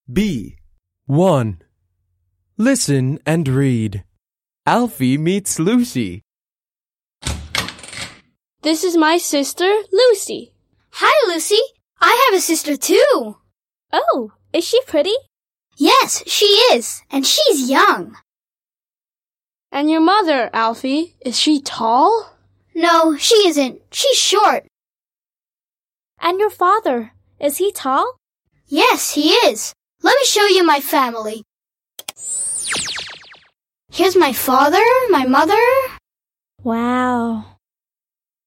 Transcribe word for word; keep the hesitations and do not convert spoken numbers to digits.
B. one. Listen and read. Alfie meets Lucy. This is my sister, Lucy. Hi, Lucy. I have a sister too. Oh, is she pretty? Yes, she is, and she's young. And your mother, Alfie, is she tall? No, she isn't. She's short. And your father, is he tall? Yes, he is. Let me show you my family. Here's my father, my mother. Wow.